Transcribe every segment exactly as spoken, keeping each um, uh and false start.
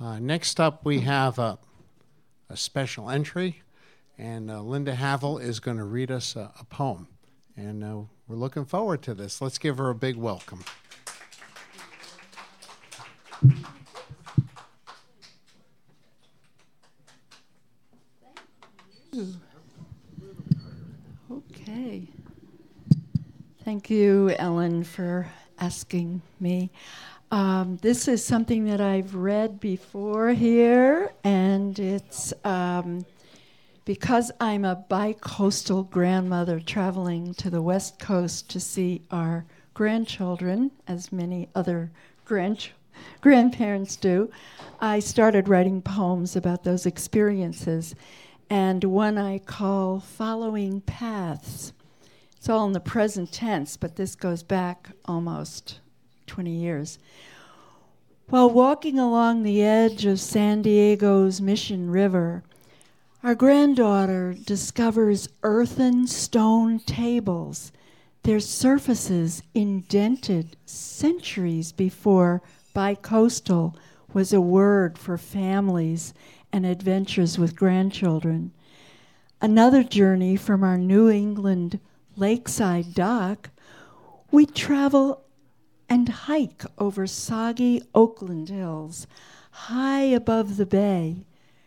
Uh, next up, we have a, a special entry, and uh, Linda Havel is going to read us a, a poem. And uh, we're looking forward to this. Let's give her a big welcome. Okay. Thank you, Ellen, for asking me. Um, this is something that I've read before here, and it's um, because I'm a bi-coastal grandmother traveling to the West Coast to see our grandchildren, as many other grand- grandparents do. I started writing poems about those experiences, and one I call Following Paths. It's all in the present tense, but this goes back almost twenty years. While walking along the edge of San Diego's Mission River, our granddaughter discovers earthen stone tables, their surfaces indented centuries before bi-coastal was a word for families and adventures with grandchildren. Another journey from our New England lakeside dock, we travel and hike over soggy Oakland hills, high above the bay.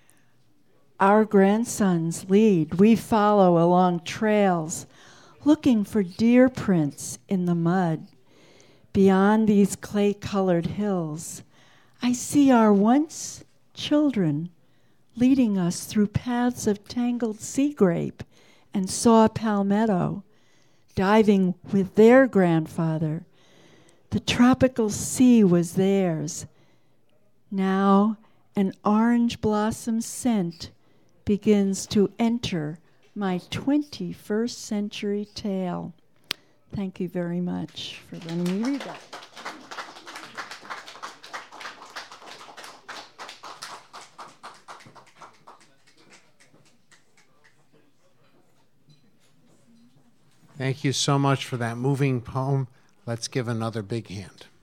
Our grandsons lead. We follow along trails, looking for deer prints in the mud. Beyond these clay-colored hills, I see our once children leading us through paths of tangled sea grape and saw palmetto, diving with their grandfather. The tropical sea was theirs. Now an orange blossom scent begins to enter my twenty-first century tale. Thank you very much for letting me read that. Thank you so much for that moving poem. Let's give another big hand.